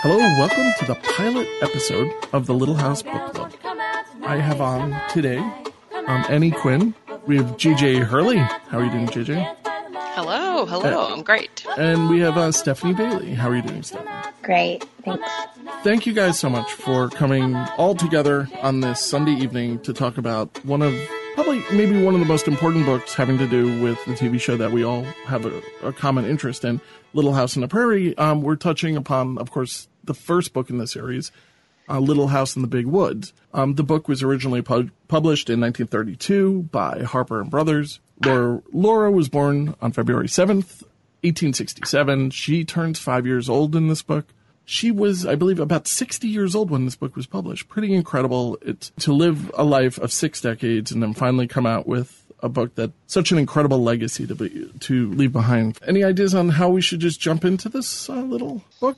Hello, welcome to the pilot episode of the Little House Book Club. I have on today Annie Quinn. We have JJ Hurley. How are you doing, JJ? Hello, I'm great. And we have Stephanie Bailey. How are you doing, Stephanie? Great, thanks. Thank you guys so much for coming all together on this Sunday evening to talk about maybe one of the most important books having to do with the TV show that we all have a common interest in, Little House on the Prairie. We're touching upon, of course, the first book in the series, Little House in the Big Woods. The book was originally published in 1932 by Harper and Brothers. Laura was born on February 7th, 1867. She turns 5 years old in this book. She was, I believe, about 60 years old when this book was published. Pretty incredible. It's to live a life of 6 decades and then finally come out with a book that such an incredible legacy to leave behind. Any ideas on how we should just jump into this little book?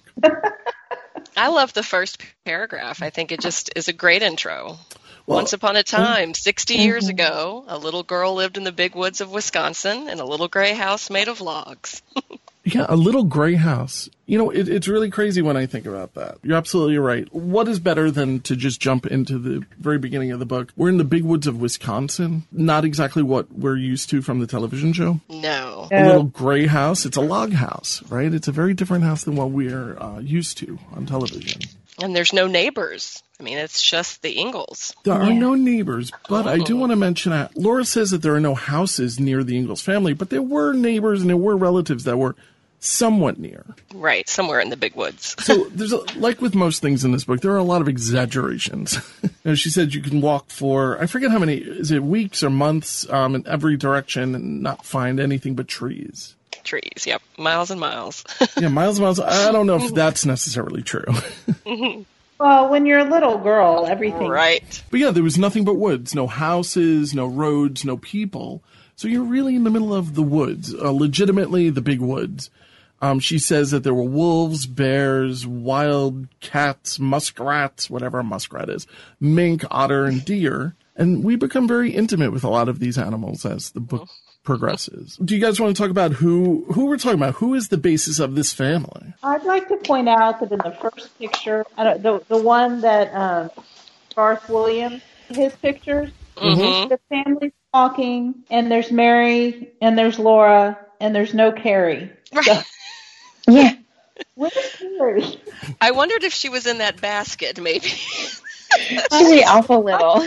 I love the first paragraph. I think it just is a great intro. Well, once upon a time, 60 years ago, a little girl lived in the big woods of Wisconsin in a little gray house made of logs. Yeah, a little gray house. You know, it's really crazy when I think about that. You're absolutely right. What is better than to just jump into the very beginning of the book? We're in the big woods of Wisconsin. Not exactly what we're used to from the television show. No. A little gray house. It's a log house, right? It's a very different house than what we're used to on television. And there's no neighbors. I mean, it's just the Ingalls. There are no neighbors, but I do want to mention that Laura says that there are no houses near the Ingalls family, but there were neighbors and there were relatives that were somewhat near. Right, somewhere in the big woods. So there's like with most things in this book, there are a lot of exaggerations. She said you can walk for, I forget how many, is it weeks or months in every direction and not find anything but trees. Trees, yep. Miles and miles. Yeah, miles and miles. I don't know if that's necessarily true. Well, when you're a little girl, everything. Right. But yeah, there was nothing but woods. No houses, no roads, no people. So you're really in the middle of the woods, legitimately the big woods. She says that there were wolves, bears, wild cats, muskrats, whatever a muskrat is, mink, otter, and deer. And we become very intimate with a lot of these animals as the book progresses. Do you guys want to talk about who we're talking about? Who is the basis of this family? I'd like to point out that in the first picture, the one that Garth Williams, his pictures, the family's talking, and there's Mary, and there's Laura, and there's no Carrie. Right. So, yeah. Where's Carrie? I wondered if she was in that basket, maybe. She's awful little.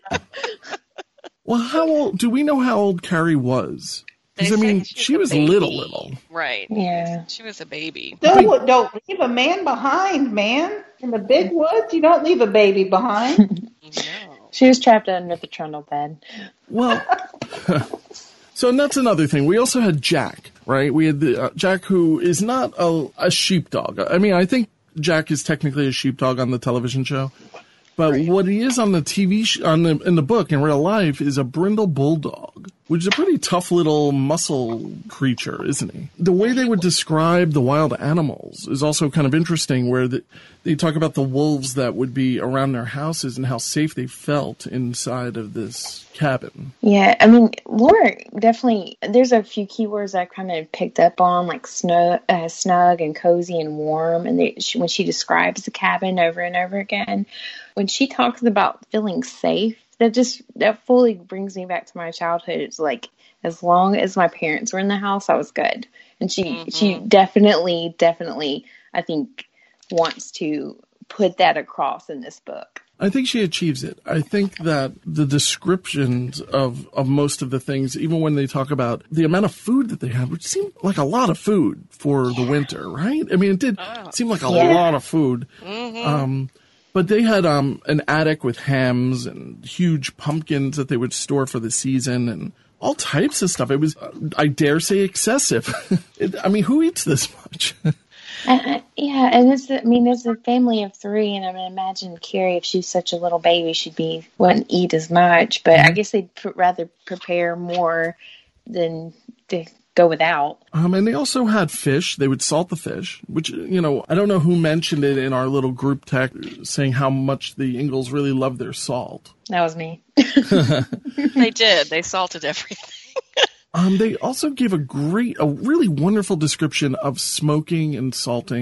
Well, how old? Do we know how old Carrie was? Because, I mean, she was little. Right. Yeah. She was a baby. Don't leave a man behind, man. In the big woods, you don't leave a baby behind. No. She was trapped under the trundle bed. Well, so that's another thing. We also had Jack, right? We had Jack, who is not a sheepdog. I mean, I think Jack is technically a sheepdog on the television show. But what he is on the TV in the book in real life is a brindle bulldog, which is a pretty tough little muscle creature, isn't he? The way they would describe the wild animals is also kind of interesting, where they talk about the wolves that would be around their houses and how safe they felt inside of this cabin. Yeah, I mean, Laura definitely, there's a few keywords I kind of picked up on, like snug and cozy and warm, and when she describes the cabin over and over again. When she talks about feeling safe, that fully brings me back to my childhood. It's like, as long as my parents were in the house, I was good. And she definitely, I think, wants to put that across in this book. I think she achieves it. I think that the descriptions of most of the things, even when they talk about the amount of food that they have, which seemed like a lot of food for the winter, right? I mean, it did seem like a lot of food. Mm-hmm. But they had an attic with hams and huge pumpkins that they would store for the season and all types of stuff. It was, I dare say, excessive. I mean, who eats this much? Yeah, and there's a family of 3, and I mean, imagine Carrie, if she's such a little baby, wouldn't eat as much. But I guess they'd rather prepare more than to go without. And they also had fish. They would salt the fish, which, you know, I don't know who mentioned it in our little group text, saying how much the Ingalls really love their salt. That was me. They did. They salted everything. They also gave a really wonderful description of smoking and salting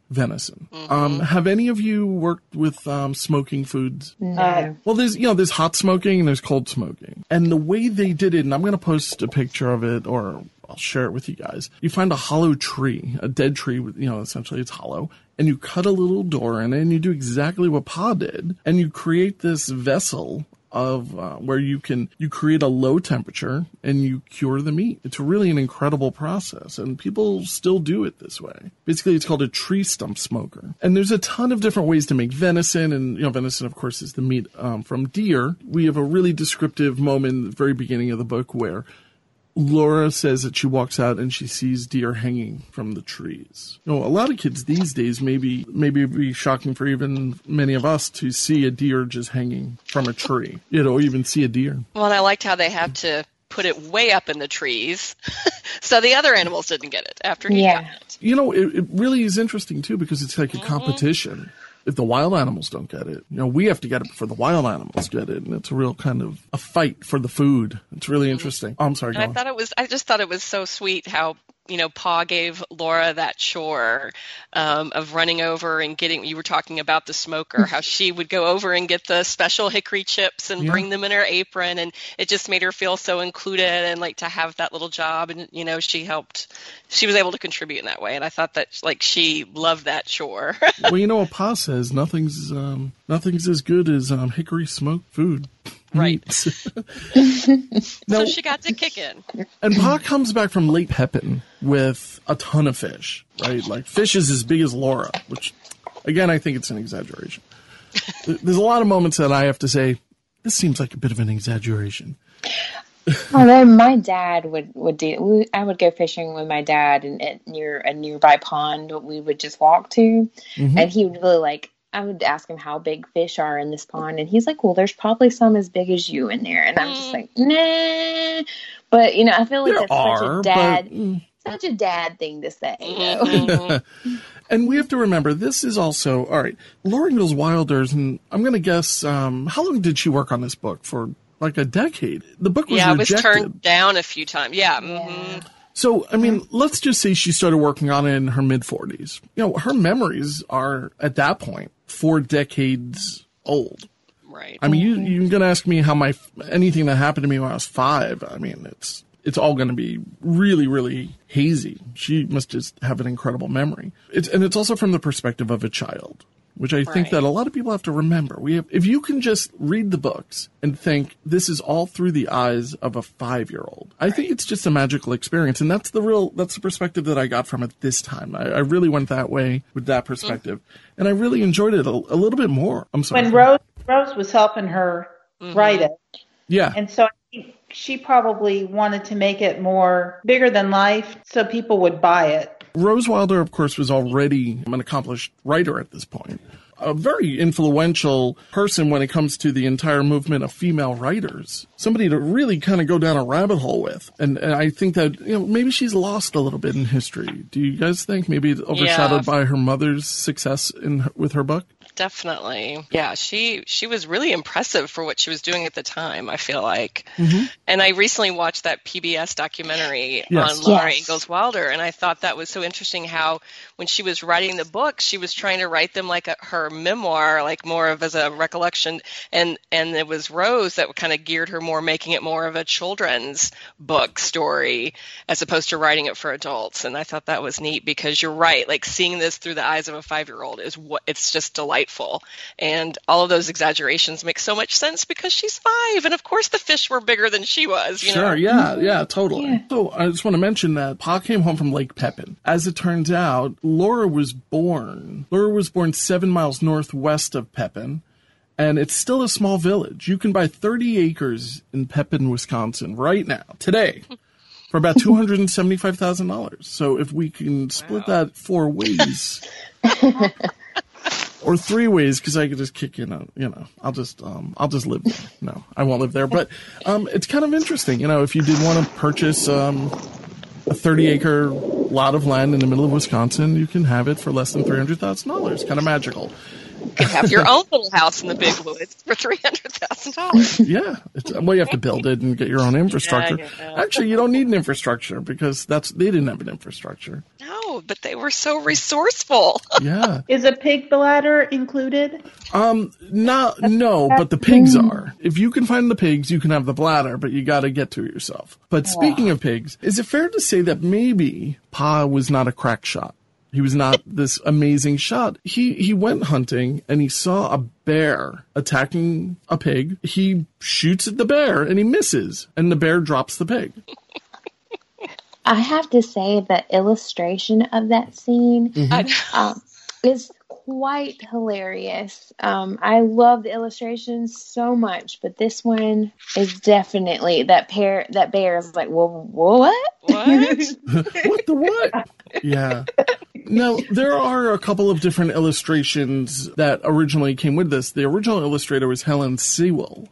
venison. Have any of you worked with smoking foods? No. Well, there's hot smoking and there's cold smoking. And the way they did it, and I'm going to post a picture of it, or I'll share it with you guys. You find a hollow tree, a dead tree, essentially it's hollow, and you cut a little door in it, and you do exactly what Pa did, and you create this vessel of where you create a low temperature and you cure the meat. It's really an incredible process, and people still do it this way. Basically, it's called a tree stump smoker. And there's a ton of different ways to make venison, and venison, of course, is the meat from deer. We have a really descriptive moment at the very beginning of the book where Laura says that she walks out and she sees deer hanging from the trees. A lot of kids these days, maybe it'd be shocking for even many of us to see a deer just hanging from a tree, or even see a deer. Well, and I liked how they had to put it way up in the trees so the other animals didn't get it after he got it. It really is interesting, too, because it's like a competition. If the wild animals don't get it, we have to get it before the wild animals get it. And it's a real kind of a fight for the food. It's really interesting. Oh, I'm sorry. I just thought it was so sweet how, Pa gave Laura that chore of running over and you were talking about the smoker, how she would go over and get the special hickory chips and bring them in her apron. And it just made her feel so included and like to have that little job. And, she was able to contribute in that way. And I thought that she loved that chore. Well, what Pa says, nothing's as good as hickory smoked food. Right. Now, so she got to kick in. And Pa comes back from Lake Pepin with a ton of fish, right? Like fish is as big as Laura, which, again, I think it's an exaggeration. There's a lot of moments that I have to say, this seems like a bit of an exaggeration. Although my dad would do, I would go fishing with my dad near a nearby pond we would just walk to, and he would really I would ask him how big fish are in this pond, and he's like, well, there's probably some as big as you in there. And I'm just like, nah. But, I feel like such a dad thing to say. And we have to remember, this is also, all right, Laura Ingalls Wilder's, and I'm going to guess, how long did she work on this book? For like a decade. The book was rejected. It was turned down a few times. Yeah. Mm-hmm. So, I mean, let's just say she started working on it in her mid-40s. Her memories are, at that point, 4 decades old. Right. I mean, you're going to ask me how anything that happened to me when I was 5, I mean, it's all going to be really, really hazy. She must just have an incredible memory. It's also from the perspective of a child, which I think that a lot of people have to remember. If you can just read the books and think this is all through the eyes of a 5-year-old, I think it's just a magical experience. And that's the perspective that I got from it this time. I really went that way with that perspective. And I really enjoyed it a little bit more. I'm sorry. When Rose was helping her write it. Yeah. And so I think she probably wanted to make it more bigger than life so people would buy it. Rose Wilder, of course, was already an accomplished writer at this point. A very influential person when it comes to the entire movement of female writers. Somebody to really kind of go down a rabbit hole with. And I think that, maybe she's lost a little bit in history. Do you guys think? Maybe overshadowed by her mother's success with her book? Definitely. Yeah, she was really impressive for what she was doing at the time, I feel like. Mm-hmm. And I recently watched that PBS documentary on Laura Ingalls Wilder, and I thought that was so interesting how when she was writing the book, she was trying to write them like her memoir, like more of as a recollection, and it was Rose that kind of geared her more, making it more of a children's book story as opposed to writing it for adults. And I thought that was neat because you're right, like seeing this through the eyes of a 5-year-old it's just delightful. And all of those exaggerations make so much sense because she's 5, and of course the fish were bigger than she was. Sure, yeah, totally. Yeah. So I just want to mention that Pa came home from Lake Pepin. As it turns out, Laura was born 7 miles northwest of Pepin, and it's still a small village. You can buy 30 acres in Pepin, Wisconsin right now, today, for about $275,000. So if we can split that 4 ways... Or 3 ways, because I could just kick I'll just live there. No, I won't live there. But it's kind of interesting, if you did want to purchase a 30-acre lot of land in the middle of Wisconsin, you can have it for less than $300,000. Kind of magical. could have your own little house in the big woods for $300,000. Yeah. Well, you have to build it and get your own infrastructure. Actually, you don't need an infrastructure because they didn't have an infrastructure. No, but they were so resourceful. Yeah. Is a pig bladder included? No, but the pigs are. If you can find the pigs, you can have the bladder, but you got to get to it yourself. But speaking of pigs, is it fair to say that maybe Pa was not a crack shot? He was not this amazing shot. He went hunting and he saw a bear attacking a pig. He shoots at the bear and he misses, and the bear drops the pig. I have to say the illustration of that scene is quite hilarious. I love the illustrations so much, but this one is definitely that bear is like, well, what? What the what? Yeah. Now, there are a couple of different illustrations that originally came with this. The original illustrator was Helen Sewell,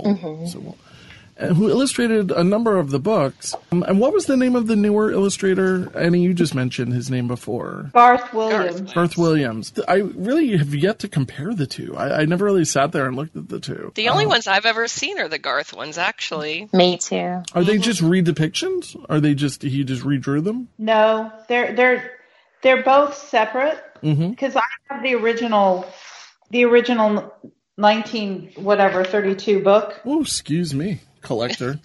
who illustrated a number of the books. And what was the name of the newer illustrator? Annie, you just mentioned his name before. Garth Williams. Garth Williams. I really have yet to compare the two. I never really sat there and looked at the two. The only ones I've ever seen are the Garth ones, actually. Me too. Are they just redepictions? Are they he just redrew them? No, they're both separate. Because I have the original 32 book. Oh, excuse me. Collector.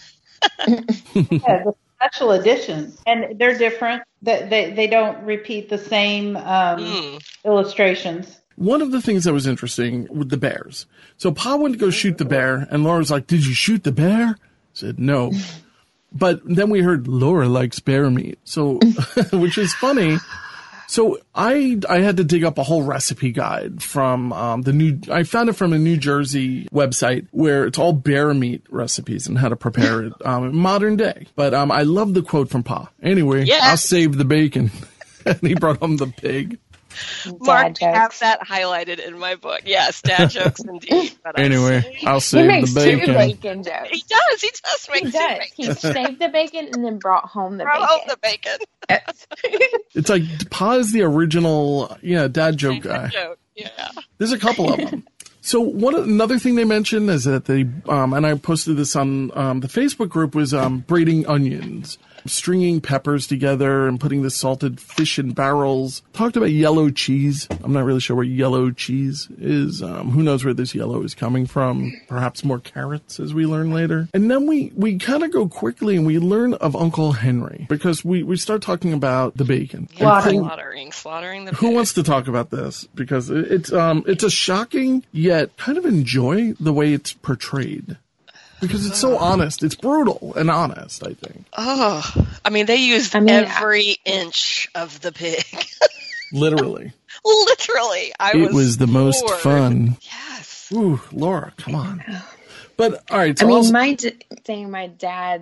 The special edition, and they're different. They don't repeat the same illustrations. One of the things that was interesting with the bears. So Pa went to go shoot the bear, and Laura was like, "Did you shoot the bear?" I said, "No." But then we heard Laura likes bear meat, so which is funny. So I had to dig up a whole recipe guide from I found it from a New Jersey website where it's all bear meat recipes and how to prepare it modern day. But I love the quote from Pa. Anyway, I'll save the bacon. And he brought home the pig. Mark, I have that highlighted in my book. Yes, dad jokes indeed. But anyway, I'll save the bacon. Two bacon jokes. He does make two bacon. He saved the bacon and then brought home the bacon. It's like Pa is the original, dad joke guy. Yeah. There's a couple of them. So another thing they mentioned is that they, and I posted this on the Facebook group, was braiding onions, stringing peppers together and putting the salted fish in barrels. Talked about yellow cheese. I'm not really sure what yellow cheese is. Who knows where this yellow is coming from? Perhaps more carrots, as we learn later. And then we kind of go quickly and we learn of Uncle Henry because we start talking about the bacon. Slaughtering the pig. Who wants to talk about this? Because it's a shocking yet kind of enjoy the way it's portrayed. Because it's so honest. It's brutal and honest, I think. Oh, I mean, they used every inch of the pig. Literally. Literally. It was the most fun. Yes. Ooh, Laura, come on. But, all right. So my dad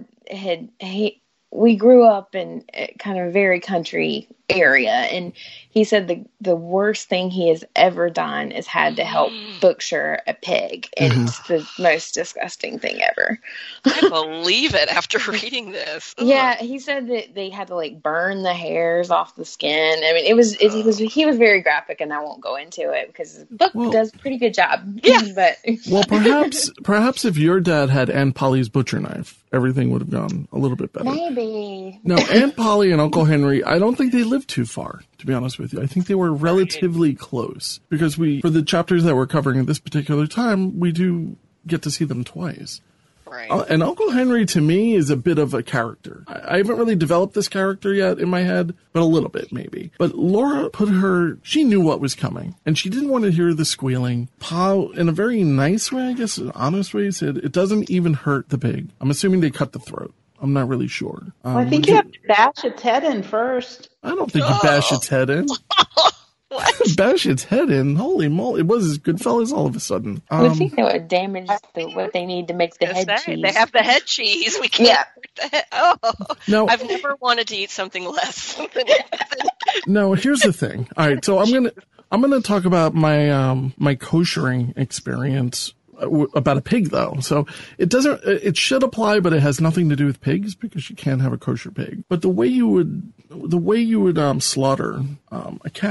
we grew up in kind of a very country area, and he said the worst thing he has ever done is had to help butcher a pig, and it's the most disgusting thing ever. I believe it after reading this. Ugh. Yeah, he said that they had to like burn the hairs off the skin. I mean, he was very graphic, and I won't go into it because the book does a pretty good job. Yeah, but perhaps if your dad had Aunt Polly's butcher knife, everything would have gone a little bit better. Maybe. No, Aunt Polly and Uncle Henry, I don't think they lived too far, to be honest with you. I think they were relatively close because for the chapters that we're covering at this particular time, we do get to see them twice. Right. And Uncle Henry, to me, is a bit of a character. I haven't really developed this character yet in my head, but a little bit, maybe. But Laura she knew what was coming, and she didn't want to hear the squealing. Pa, in a very nice way, I guess, an honest way, said, it doesn't even hurt the pig. I'm assuming they cut the throat. I'm not really sure. I think you have to bash its head in first. I don't think you bash its head in. What? Bash its head in? Holy moly. It was as Goodfellas all of a sudden. I think that would damage what they need to make the head cheese. They have the head cheese. We can't hurt the head. Oh. No. I've never wanted to eat something less. No, here's the thing. All right, so I'm gonna talk about my my koshering experience about a pig, though. So it should apply, but it has nothing to do with pigs because you can't have a kosher pig. But the way you would slaughter a cow,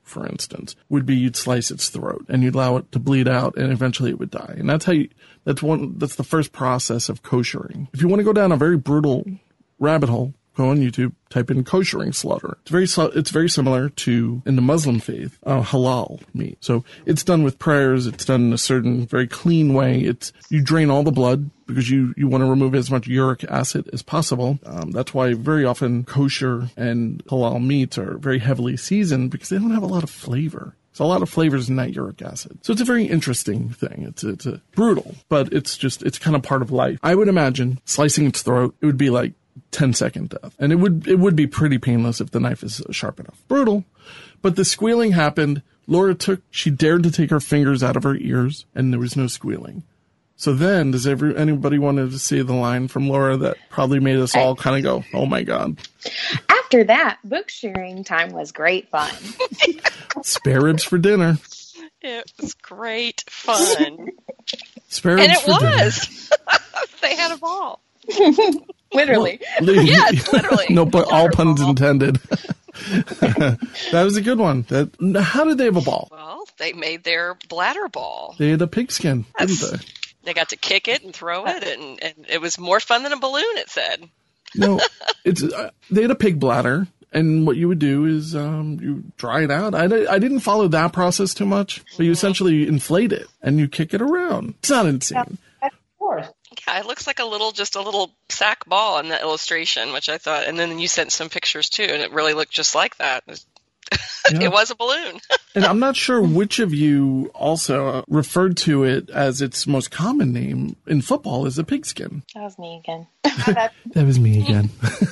for instance, would be you'd slice its throat and you'd allow it to bleed out and eventually it would die. And that's the first process of koshering. If you want to go down a very brutal rabbit hole, go on YouTube, type in koshering slaughter. It's very similar to, in the Muslim faith, halal meat. So it's done with prayers. It's done in a certain very clean way. You drain all the blood because you want to remove as much uric acid as possible. That's why very often kosher and halal meats are very heavily seasoned because they don't have a lot of flavor. There's a lot of flavors in that uric acid. So it's a very interesting thing. It's brutal, but it's kind of part of life. I would imagine slicing its throat, it would be like 10-second death. And it would be pretty painless if the knife is sharp enough. Brutal. But the squealing happened. Laura she dared to take her fingers out of her ears, and there was no squealing. So then, does anybody want to say the line from Laura that probably made us all kind of go, oh my God. After that, book sharing time was great fun. Spare ribs for dinner. It was great fun. Spare ribs for dinner. And it was. They had a ball. Literally. Yes, literally. No, but all puns intended. That was a good one. How did they have a ball? Well, they made their bladder ball. They had a pigskin, didn't they? They got to kick it and throw it, and it was more fun than a balloon, it said. No, they had a pig bladder, and what you would do is you dry it out. I didn't follow that process too much, but you essentially inflate it, and you kick it around. It's not insane. Of course. Yeah, it looks like a little sack ball in that illustration, which I thought, and then you sent some pictures too, and it really looked just like that. Yeah. It was a balloon. And I'm not sure which of you also referred to it as its most common name in football is a pigskin. That was me again. That was me again.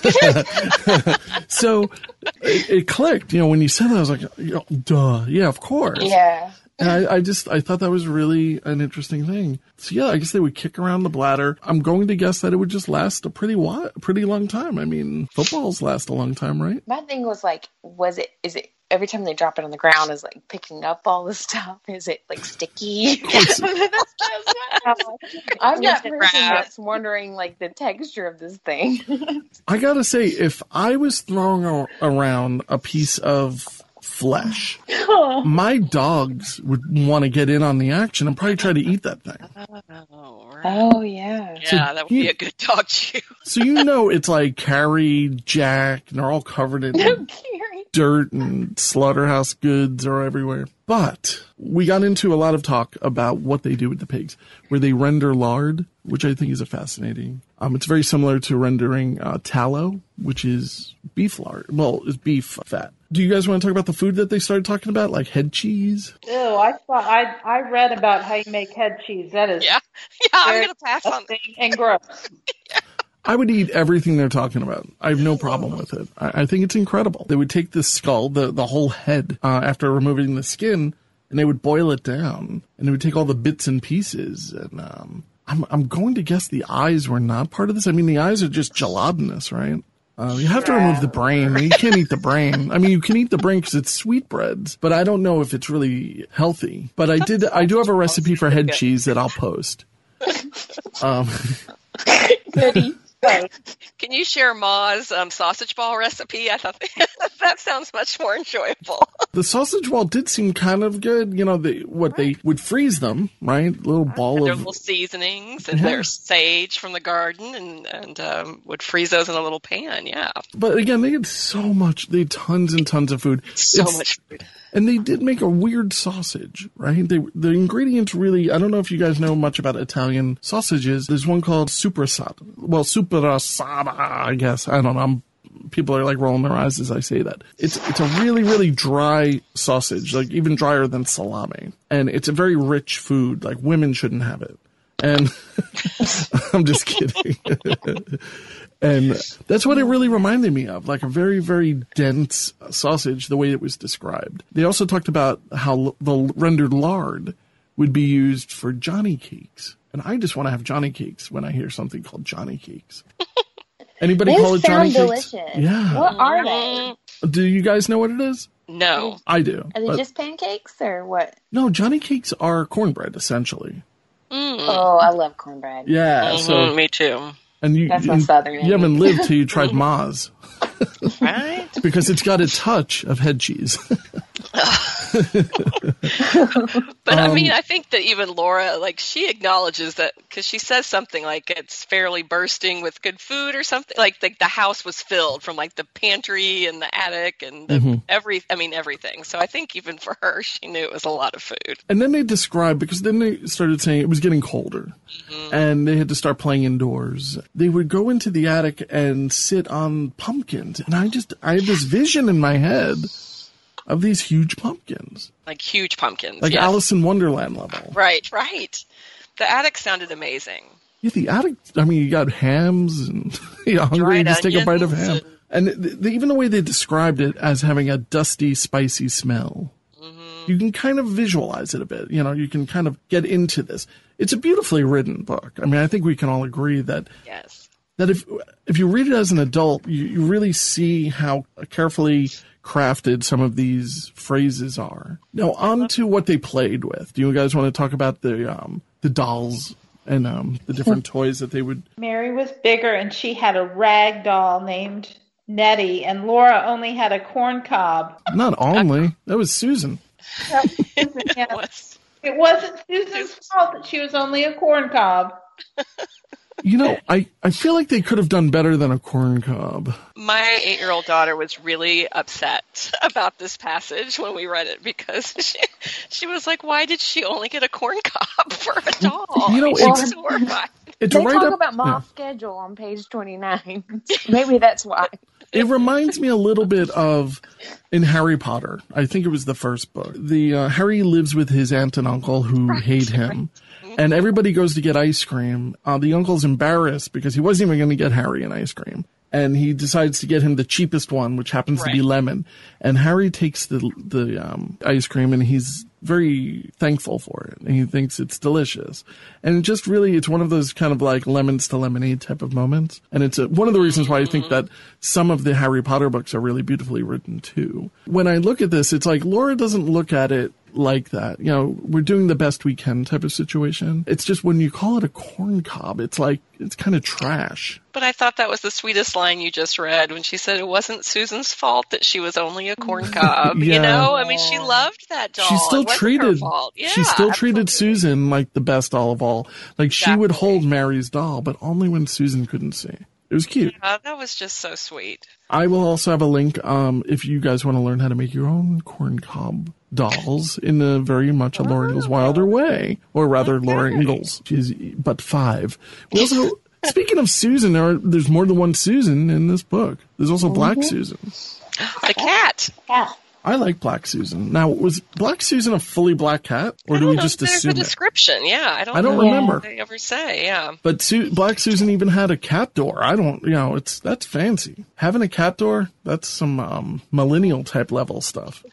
So it clicked. When you said that, I was like, duh. Yeah, of course. Yeah. And I thought that was really an interesting thing. So yeah, I guess they would kick around the bladder. I'm going to guess that it would just last a pretty long time. I mean, footballs last a long time, right? My thing was like, is it every time they drop it on the ground is like picking up all the stuff? Is it like sticky? I'm that person that's wondering like the texture of this thing. I gotta say, if I was throwing around a piece of flesh, my dogs would want to get in on the action and probably try to eat that thing. Oh, right. Oh yeah. Yeah, so that would be a good dog chew. So it's like Carrie, Jack, and they're all covered in dirt and slaughterhouse goods are everywhere. But we got into a lot of talk about what they do with the pigs, where they render lard, which I think is fascinating. It's very similar to rendering tallow, which is beef lard. Well, it's beef fat. Do you guys want to talk about the food that they started talking about, like head cheese? Ew, I read about how you make head cheese. That is I'm going to pass on that. And gross. Yeah. I would eat everything they're talking about. I have no problem with it. I think it's incredible. They would take the skull, the whole head, after removing the skin, and they would boil it down, and they would take all the bits and pieces. And I'm going to guess the eyes were not part of this. I mean, the eyes are just gelatinous, right? You have to remove the brain. You can't eat the brain. I mean, you can eat the brain because it's sweetbreads, but I don't know if it's really healthy. But I do have a recipe for head cheese that I'll post. Goody. Can you share Ma's sausage ball recipe? I thought that sounds much more enjoyable. The sausage ball did seem kind of good. They would freeze them, right? A little ball of their little seasonings and their sage from the garden, and would freeze those in a little pan. Yeah. But again, they had so much. They had tons and tons of food. Much food. And they did make a weird sausage, right? The ingredients really, I don't know if you guys know much about Italian sausages. There's one called supersada. Well, supersada, I guess. I don't know. People are like rolling their eyes as I say that. It's a really, really dry sausage, like even drier than salami. And it's a very rich food. Like women shouldn't have it. And I'm just kidding. And that's what it really reminded me of, like a very, very dense sausage, the way it was described. They also talked about how the rendered lard would be used for Johnny cakes. And I just want to have Johnny cakes when I hear something called Johnny cakes. Anybody call it Johnny cakes? Delicious. Yeah. What are they? Do you guys know what it is? No. I do. Are they just pancakes or what? No, Johnny cakes are cornbread, essentially. Oh, I love cornbread. Yeah. So me too. And that's my southern name. You haven't lived till you tried Ma's. Right? Because it's got a touch of head cheese. But I mean, I think that even Laura, like, she acknowledges that, because she says something like it's fairly bursting with good food or something. Like the house was filled from like the pantry and the attic and everything. So I think even for her, she knew it was a lot of food. And then they described, because then they started saying it was getting colder and they had to start playing indoors. They would go into the attic and sit on pumpkins. And I had this vision in my head of these huge pumpkins. Like huge pumpkins. Like yes. Alice in Wonderland level. Right. The attic sounded amazing. Yeah, the attic, I mean, you got hams and you're hungry, you just take a bite of ham. And even the way they described it as having a dusty, spicy smell, you can kind of visualize it a bit. You can kind of get into this. It's a beautifully written book. I mean, I think we can all agree that that if you read it as an adult, you really see how carefully crafted some of these phrases are. Now, on to what they played with. Do you guys want to talk about the dolls and the different toys that they would... Mary was bigger, and she had a rag doll named Nettie, and Laura only had a corn cob. Not only. That was Susan. It wasn't Susan's fault that she was only a corn cob. I feel like they could have done better than a corn cob. My 8-year-old daughter was really upset about this passage when we read it, because she was like, why did she only get a corn cob for a doll? It's horrified. They talk about Ma's schedule on page 29. Maybe that's why. It reminds me a little bit of in Harry Potter. I think it was the first book. Harry lives with his aunt and uncle who hate him. And everybody goes to get ice cream. The uncle's embarrassed because he wasn't even going to get Harry an ice cream. And he decides to get him the cheapest one, which happens to be lemon. And Harry takes the ice cream, and he's very thankful for it. And he thinks it's delicious. And just really, it's one of those kind of like lemons to lemonade type of moments. And it's one of the reasons why I think that some of the Harry Potter books are really beautifully written too. When I look at this, it's like Laura doesn't look at it like that. We're doing the best we can type of situation. It's just when you call it a corn cob, it's like, it's kind of trash. But I thought that was the sweetest line you just read when she said it wasn't Susan's fault that she was only a corn cob. I mean, she loved that doll. She still treated Susan like the best doll of all. Like she would hold Mary's doll, but only when Susan couldn't see. It was cute. Yeah, that was just so sweet. I will also have a link if you guys want to learn how to make your own corn cob dolls in a very much a Laura Ingalls Wilder way, or rather Laura Ingalls. She's but 5. We also, speaking of Susan, there's more than one Susan in this book. There's also Black Susan. The cat. I like Black Susan. Now, was Black Susan a fully black cat, or do we just assume there's a description? Yeah, I don't remember. They ever say, yeah. But Black Susan even had a cat door. That's fancy. Having a cat door, that's some millennial type level stuff.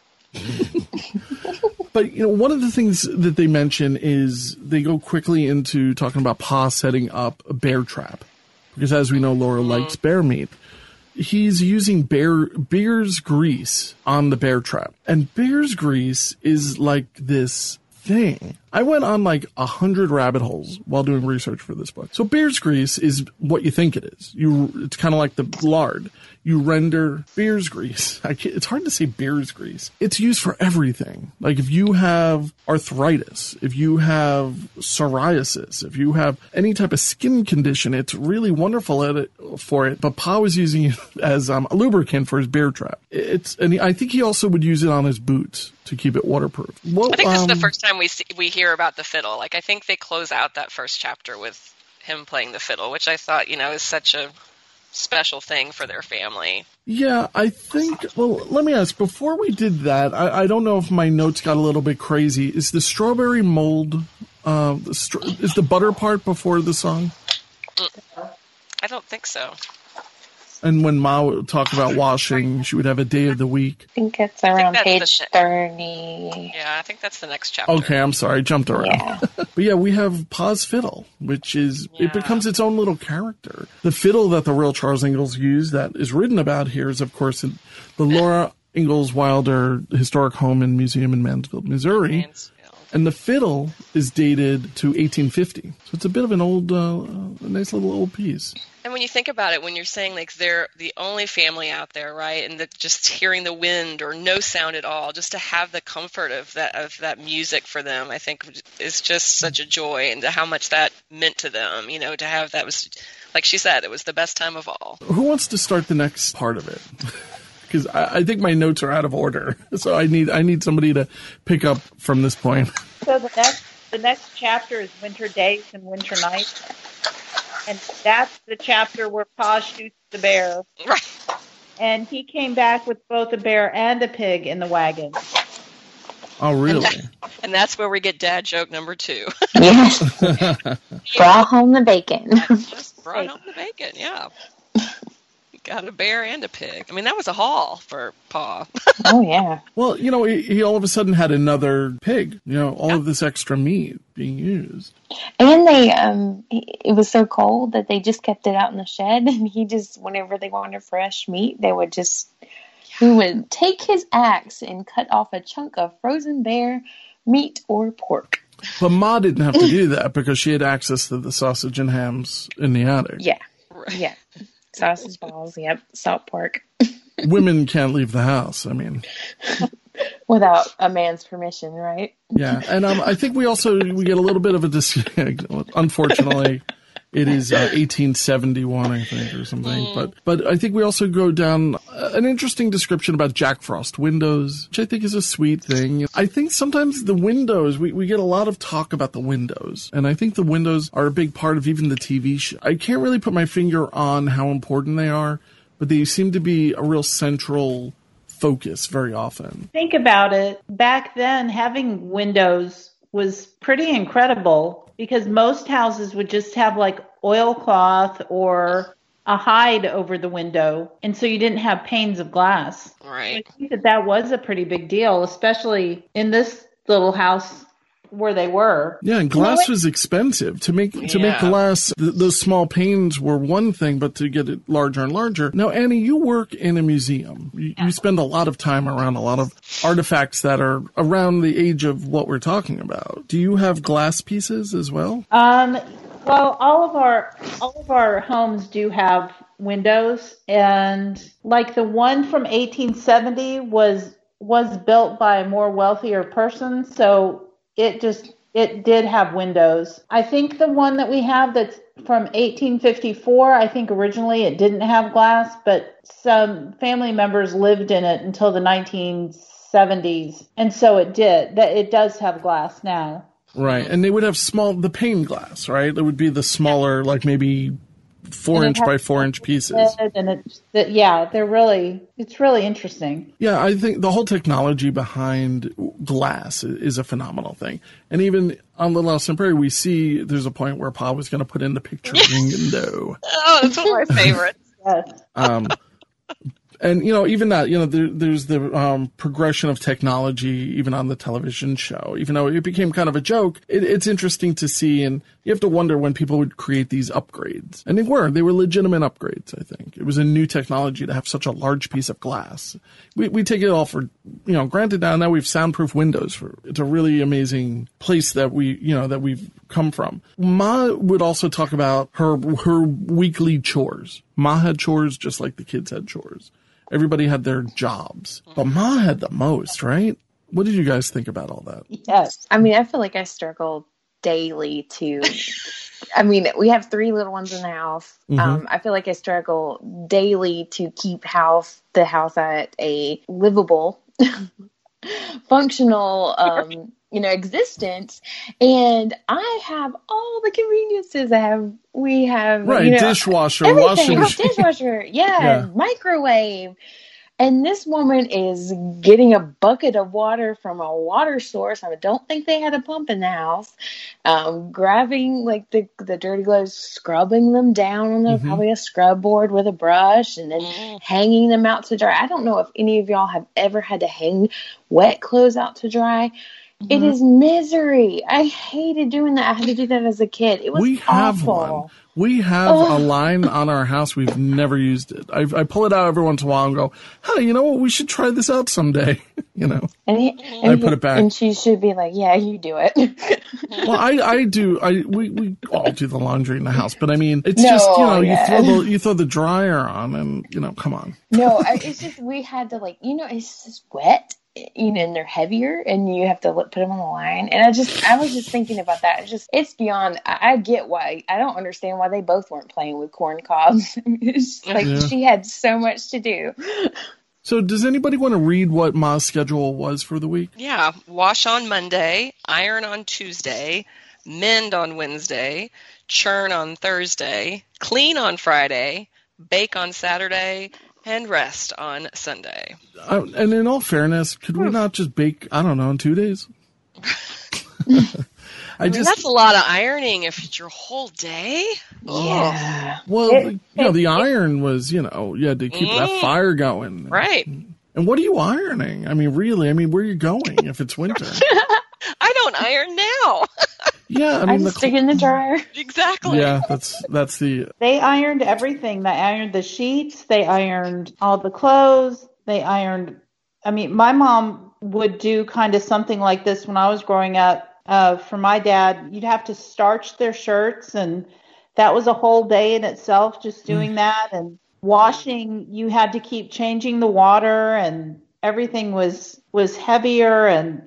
But, one of the things that they mention is they go quickly into talking about Pa setting up a bear trap. Because as we know, Laura likes bear meat. He's using bear's grease on the bear trap. And bear's grease is like this thing. I went on like 100 rabbit holes while doing research for this book. So bear's grease is what you think it is. It's kind of like the lard. You render bear's grease. It's hard to say bear's grease. It's used for everything. Like if you have arthritis, if you have psoriasis, if you have any type of skin condition, it's really wonderful for it. But Pa was using it as a lubricant for his bear trap. And I think he also would use it on his boots to keep it waterproof. Well, I think this is the first time we hear about the fiddle. Like I think they close out that first chapter with him playing the fiddle, which I thought, is such a special thing for their family. Yeah, I think, well, let me ask, before we did that, I don't know if my notes got a little bit crazy. Is the strawberry mold, is the butter part before the song? I don't think so. And when Ma would talk about washing, she would have a day of the week. I think it's around page 30. Yeah, I think that's the next chapter. Okay, I'm sorry, I jumped around. Yeah. But yeah, we have Pa's fiddle, which is, it becomes its own little character. The fiddle that the real Charles Ingalls used that is written about here is, of course, the Laura Ingalls Wilder Historic Home and Museum in Mansfield, Missouri. And the fiddle is dated to 1850. So it's a bit of an old, a nice little old piece. And when you think about it, when you're saying like they're the only family out there, right, and just hearing the wind or no sound at all, just to have the comfort of that music for them, I think is just such a joy, and how much that meant to them. To have that was, like she said, it was the best time of all. Who wants to start the next part of it? Because I think my notes are out of order, so I need somebody to pick up from this point. So the next chapter is Winter Days and Winter Nights. And that's the chapter where Pa shoots the bear. Right. And he came back with both a bear and a pig in the wagon. Oh, really? And that's where we get dad joke number 2. Yes. Brought home the bacon. Just brought home the bacon, yeah. Got a bear and a pig. I mean, that was a haul for Pa. Oh, yeah. Well, he all of a sudden had another pig, all of this extra meat being used. And it was so cold that they just kept it out in the shed, and he just, whenever they wanted fresh meat, he would take his axe and cut off a chunk of frozen bear meat or pork. But Ma didn't have to do that because she had access to the sausage and hams in the attic. Yeah. Right. Yeah. Sausage balls, yep. Salt pork. Women can't leave the house. I mean, without a man's permission, right? Yeah, and I think we get a little bit of a unfortunately, it is 1871, I think, or something. But I think we also go down an interesting description about Jack Frost windows, which I think is a sweet thing. I think sometimes the windows, we get a lot of talk about the windows, and I think the windows are a big part of even the TV show. I can't really put my finger on how important they are, but they seem to be a real central focus very often. Think about it. Back then, having windows was pretty incredible because most houses would just have like oilcloth or a hide over the window, and so you didn't have panes of glass. Right. So I think that was a pretty big deal, especially in this little house where they were. Yeah, and glass was expensive. To make glass, those small panes were one thing, but to get it larger and larger. Now, Annie, you work in a museum. You spend a lot of time around a lot of artifacts that are around the age of what we're talking about. Do you have glass pieces as well? Well, all of our homes do have windows, and like the one from 1870 was built by a more wealthier person, so it did have windows. I think the one that we have that's from 1854, I think originally it didn't have glass, but some family members lived in it until the 1970s, and so it did. It does have glass now. Right, and they would have the pane glass, right? It would be the smaller, like maybe 4-inch by 4-inch pieces. And it's really interesting. Yeah, I think the whole technology behind glass is a phenomenal thing. And even on Little House on the Prairie, we see there's a point where Pa was going to put in the picture window. Oh, that's one of my favorites. Yes. And, even that, there's the progression of technology even on the television show. Even though it became kind of a joke, it's interesting to see, and you have to wonder when people would create these upgrades. And they were legitimate upgrades, I think. It was a new technology to have such a large piece of glass. We take it all for, granted now we have soundproof windows. It's a really amazing place that we've come from. Ma would also talk about her weekly chores. Ma had chores just like the kids had chores. Everybody had their jobs, but Ma had the most, right? What did you guys think about all that? Yes. I mean, I feel like I struggle daily to, we have 3 little ones in the house. Mm-hmm. I feel like I struggle daily to keep the house at a livable, functional, existence. And I have all the conveniences. We have right, dishwasher, washing machine. Dishwasher, yeah, microwave. And this woman is getting a bucket of water from a water source. I don't think they had a pump in the house. Grabbing like the dirty gloves, scrubbing them down on probably a scrub board with a brush, and then hanging them out to dry. I don't know if any of y'all have ever had to hang wet clothes out to dry. It is misery. I hated doing that. I had to do that as a kid. It was We have awful. one. We have a line on our house. We've never used it. I pull it out every once in a while and go, hey, you know what? We should try this out someday. You know, and I put it back. And she should be like, yeah, you do it. Well, I do. We all do the laundry in the house, but I mean, it's just, you know, you throw the dryer on and, you know, come on. No, it's just, we had to like, you know, it's just wet. You know, and they're heavier, and you have to put them on the line. And I was just thinking about that. It's beyond. I get why. I don't understand why they both weren't playing with corn cobs. It's like she had so much to do. So, does anybody want to read what Ma's schedule was for the week? Yeah, wash on Monday, iron on Tuesday, mend on Wednesday, churn on Thursday, clean on Friday, bake on Saturday, and rest on Sunday. And in all fairness, could we not just bake, I don't know, in 2 days? I mean, that's a lot of ironing if it's your whole day. Yeah. Well, you know, the iron was, you know, you had to keep that fire going. Right. And what are you ironing? I mean, really? I mean, where are you going if it's winter? I don't iron now. Yeah, I mean, I just stick it in the dryer. Exactly. Yeah, that's the. They ironed everything. They ironed the sheets. They ironed all the clothes. They ironed. I mean, my mom would do kind of something like this when I was growing up. For my dad, you'd have to starch their shirts, and that was a whole day in itself, just doing that. And washing, you had to keep changing the water, and everything was heavier. And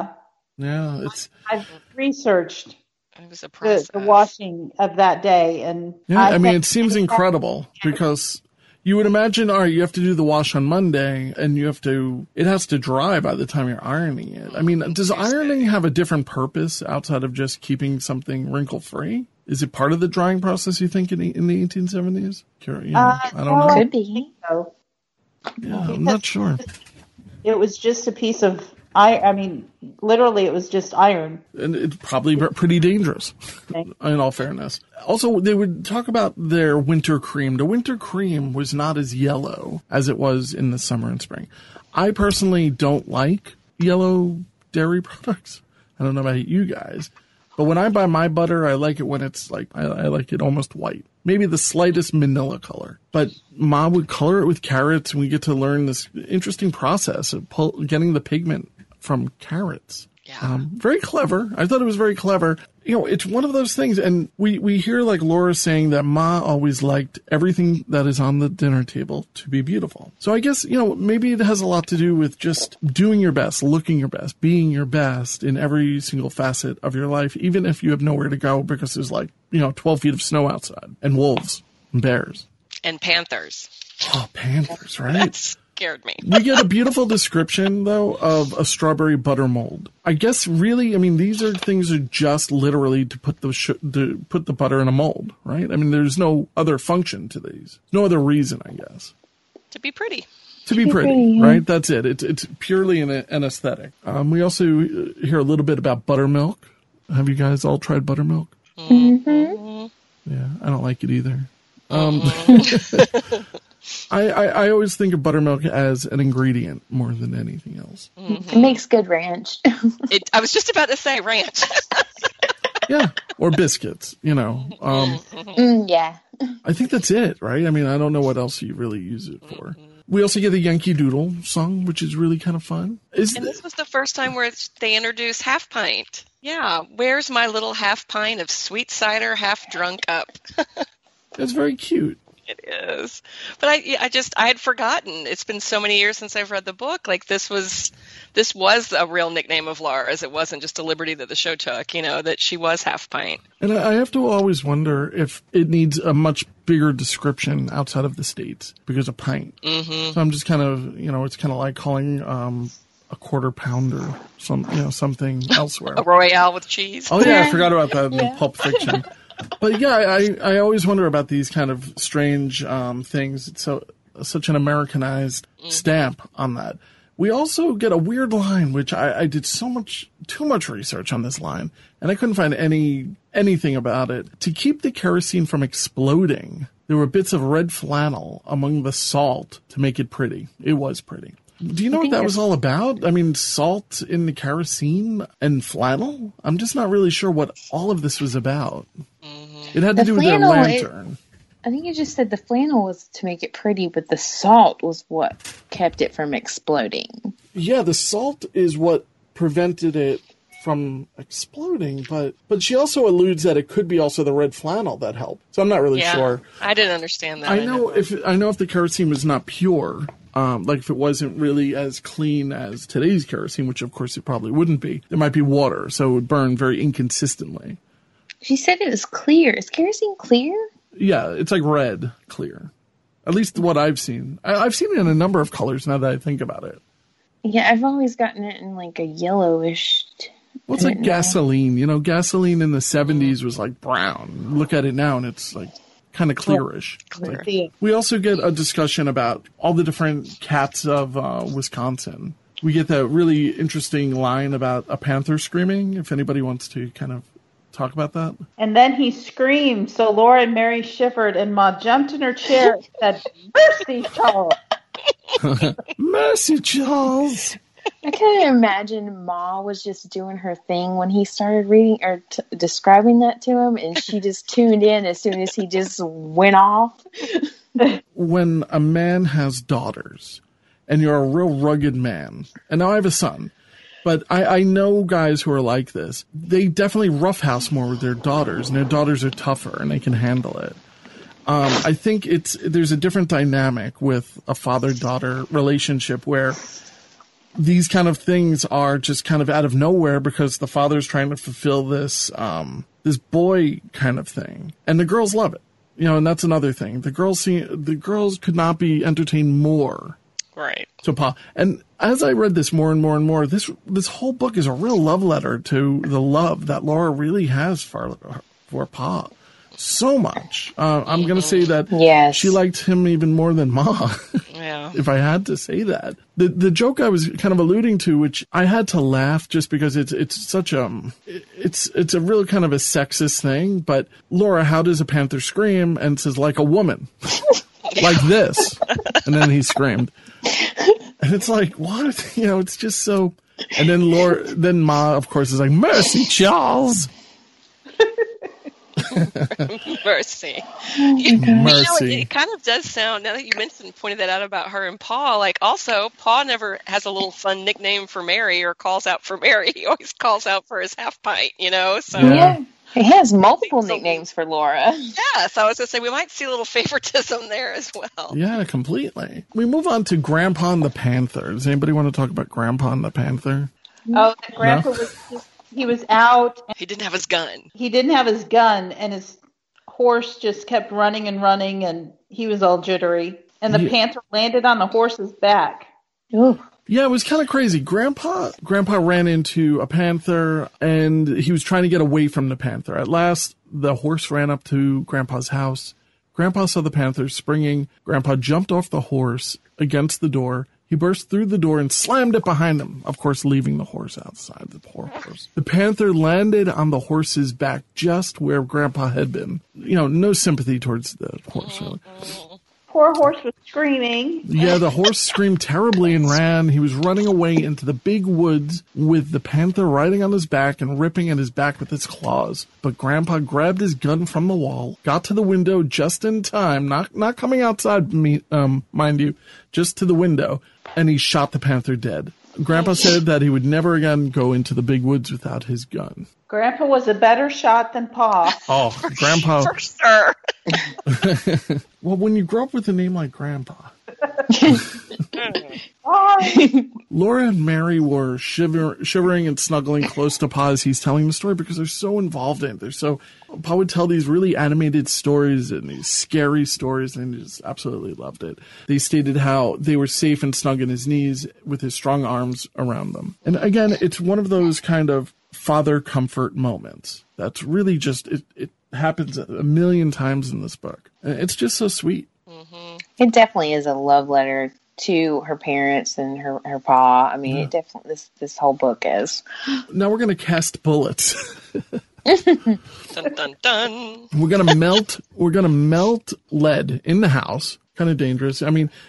I've researched it was a process. The washing of that day, and I mean, it seems incredible because you would imagine, all right, you have to do the wash on Monday, and it has to dry by the time you're ironing it. I mean, does ironing have a different purpose outside of just keeping something wrinkle-free? Is it part of the drying process, you think, in the 1870s? You know, I don't know. Could be. So. Yeah, I'm not sure. It was just a piece of I mean, literally, it was just iron. And it's probably pretty dangerous, in all fairness. Also, they would talk about their winter cream. The winter cream was not as yellow as it was in the summer and spring. I personally don't like yellow dairy products. I don't know about you guys. But when I buy my butter, I like it when it's like, I like it almost white. Maybe the slightest manila color. But Ma would color it with carrots, and we get to learn this interesting process of getting the pigment from carrots. Yeah. Very clever. I thought it was very clever. You know, it's one of those things, and we hear like Laura saying that Ma always liked everything that is on the dinner table to be beautiful. So I guess, you know, maybe it has a lot to do with just doing your best, looking your best, being your best in every single facet of your life, even if you have nowhere to go because there's like, you know, 12 feet of snow outside, and wolves and bears. And panthers. Oh, panthers, right? That scared me. We get a beautiful description, though, of a strawberry butter mold. I guess, really, I mean, these things are just literally to put the butter in a mold, right? I mean, there's no other function to these. No other reason, I guess. To be pretty. To be pretty, right? That's it. It's purely an aesthetic. We also hear a little bit about buttermilk. Have you guys all tried buttermilk? Mm-hmm. Yeah, I don't like it either. I always think of buttermilk as an ingredient more than anything else. Mm-hmm. It makes good ranch. I was just about to say ranch. Yeah, or biscuits, you know. Yeah. I think that's it, right? I mean, I don't know what else you really use it for. We also get the Yankee Doodle song, which is really kind of fun. And this was the first time where they introduced Half Pint. Yeah, where's my little half pint of sweet cider half drunk up? It's very cute. It is. But I had forgotten. It's been so many years since I've read the book. Like this was a real nickname of Laura's. It wasn't just a liberty that the show took, you know, that she was Half Pint. And I have to always wonder if it needs a much bigger description outside of the States because of pint. Mm-hmm. So I'm just kind of, you know, it's kind of like calling a quarter pounder, something elsewhere. A Royale with cheese. Oh yeah, I forgot about that in Pulp Fiction. But yeah, I always wonder about these kind of strange things. It's such an Americanized stamp on that. We also get a weird line, which I did too much research on this line, and I couldn't find anything about it. To keep the kerosene from exploding, there were bits of red flannel among the salt to make it pretty. It was pretty. Do you know what that was all about? I mean, salt in the kerosene and flannel? I'm just not really sure what all of this was about. Mm-hmm. It had to do with their lantern. I think you just said the flannel was to make it pretty, but the salt was what kept it from exploding. Yeah, the salt is what prevented it from exploding, but she also alludes that it could be also the red flannel that helped. So I'm not really sure. I didn't understand that. I know if the kerosene was not pure, like if it wasn't really as clean as today's kerosene, which of course it probably wouldn't be, there might be water, so it would burn very inconsistently. She said it was clear. Is kerosene clear? Yeah, it's like red clear. At least what I've seen. I've seen it in a number of colors now that I think about it. Yeah, I've always gotten it in like a yellowish. Well, it's like gasoline. You know, gasoline in the 70s was like brown. Look at it now and it's like kind of clearish. Clear. We also get a discussion about all the different cats of Wisconsin. We get that really interesting line about a panther screaming, if anybody wants to kind of talk about that. And then he screamed, so Laura and Mary shivered, and Ma jumped in her chair and said, "Mercy, Charles." Mercy, Charles. I kind of imagine Ma was just doing her thing when he started reading or describing that to him, and she just tuned in as soon as he just went off. When a man has daughters, and you're a real rugged man, and now I have a son, but I know guys who are like this. They definitely roughhouse more with their daughters, and their daughters are tougher, and they can handle it. I think there's a different dynamic with a father-daughter relationship where these kind of things are just kind of out of nowhere because the father's trying to fulfill this boy kind of thing, and the girls love it. You know, and that's another thing. The girls could not be entertained more. Right. To Pa. And as I read this more and more and more, this whole book is a real love letter to the love that Laura really has for Pa. So much. I'm going to say that she liked him even more than Ma. Yeah. If I had to say that. The joke I was kind of alluding to, which I had to laugh just because it's such it's a real kind of a sexist thing. But Laura, how does a panther scream? And says, like a woman. Like this. And then he screamed. And it's like, what? You know, it's just so. And then Ma, of course, is like, "Mercy, Charles." Mercy. Mercy. Know, it kind of does sound, now that you pointed that out about her and Pa, like also, Pa never has a little fun nickname for Mary or calls out for Mary. He always calls out for his half pint, you know? So yeah. He has multiple nicknames for Laura. Yeah, so I was going to say, we might see a little favoritism there as well. Yeah, completely. We move on to Grandpa and the Panther. Does anybody want to talk about Grandpa and the Panther? Oh, Grandpa was just, he was out. He didn't have his gun. He didn't have his gun, and his horse just kept running and running, and he was all jittery. And the panther landed on the horse's back. Ooh. Yeah, it was kind of crazy. Grandpa ran into a panther, and he was trying to get away from the panther. At last, the horse ran up to Grandpa's house. Grandpa saw the panther springing. Grandpa jumped off the horse against the door. He burst through the door and slammed it behind him, of course, leaving the horse outside, the poor horse. The panther landed on the horse's back just where Grandpa had been. You know, no sympathy towards the horse, really. Poor horse was screaming. Yeah, the horse screamed terribly and ran. He was running away into the big woods with the panther riding on his back and ripping at his back with its claws. But Grandpa grabbed his gun from the wall, got to the window just in time, not coming outside, mind you, just to the window, and he shot the panther dead. Grandpa said that he would never again go into the big woods without his gun. Grandpa was a better shot than Pa. Oh, Grandpa. For sure. Well, when you grow up with a name like Grandpa. Laura and Mary were shivering and snuggling close to Pa as he's telling the story because they're so involved in it. Pa would tell these really animated stories and these scary stories, and they just absolutely loved it. They stated how they were safe and snug in his knees with his strong arms around them. And again, it's one of those kind of father comfort moments. That's really just, it happens a million times in this book. It's just so sweet. Mm-hmm. It definitely is a love letter to her parents and her Pa. I mean, It definitely, this whole book is. Now we're going to cast bullets. Dun, dun, dun. We're gonna melt lead in the house. Kind of dangerous. I mean,